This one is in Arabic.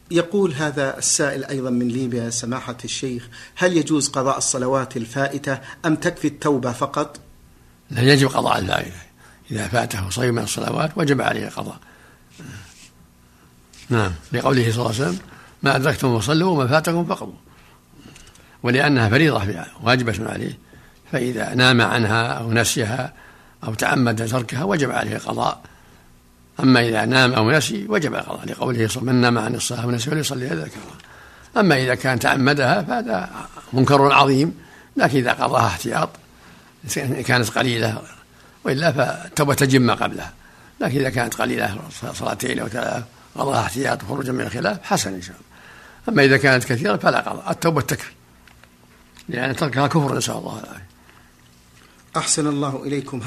يقول هذا السائل أيضا من ليبيا: سماحة الشيخ، هل يجوز قضاء الصلوات الفائتة أم تكفي التوبة فقط؟ لا، يجب قضاء الفائتة. إذا فاته صلاه من الصلوات وجب عليه القضاء. نعم، لقوله صلى الله عليه وسلم: ما أدركتم فصلوا وما فاتكم فقضوا. ولأنها فريضة واجبة عليه، فإذا نام عنها أو نسيها أو تعمد تركها وجب عليه القضاء. أما إذا نام أو نسي وجب القضاء، لقوله صلى الله عليه وسلم: من نام عن الصلاة ونسي فليصلي إذا ذكرها. أما إذا كان تعمدها فهذا منكر عظيم، لكن إذا قضاها احتياط كانت قليلة، وإلا فالتوبة تجب ما قبلها. لكن إذا كانت قليلة، صلاتين أو ثلاث، قضاها احتياط وخروجا من الخلاف حسن إن شاء الله. أما إذا كانت كثيرة فلا قضاء، التوبة تكفي، لأن تركها كفر، نسأل الله العافية. أحسن الله إليكم.